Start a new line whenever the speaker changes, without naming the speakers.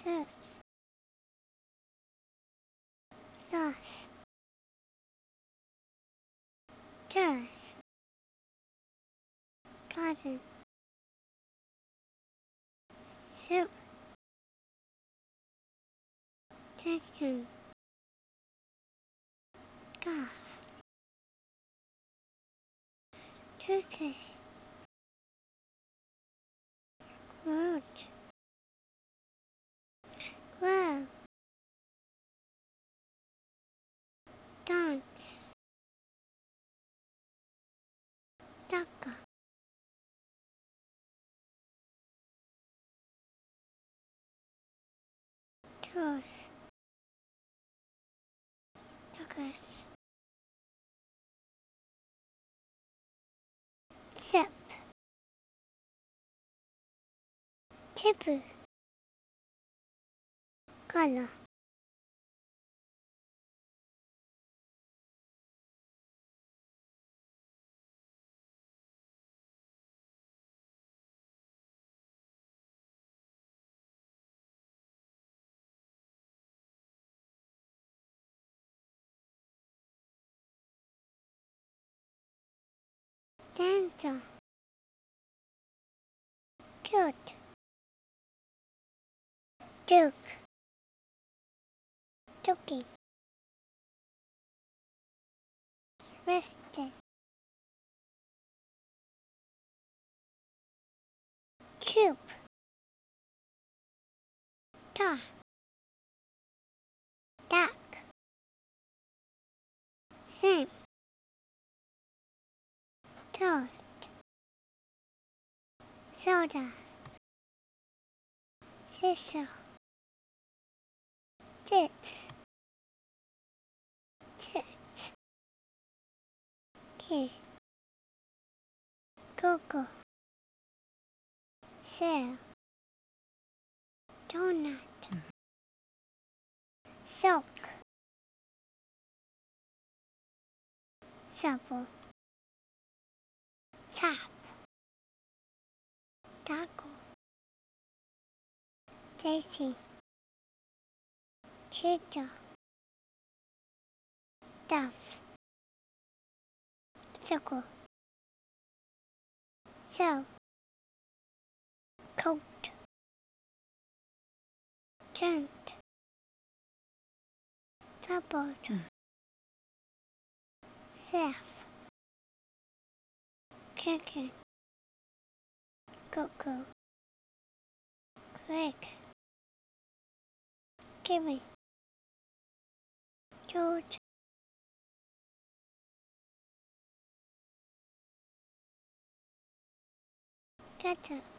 Earth, stars, chairs, garden, soup, chicken, car, turkeys, road, grow, dance, ducker, tours, duckers, zip, tipper, color, dancer, cute, duke, ducky, rested, cube, duck, duck, sing, toast, sodas, scissor, tits, tits, key, cocoa, shell, donut, sock, shovel, tap, taco, daisy, cheetah, dove, circle, shell, coat, tent, cupboard, chef, chicken, cocoa, Craig, Kimmy, George, Ketchup.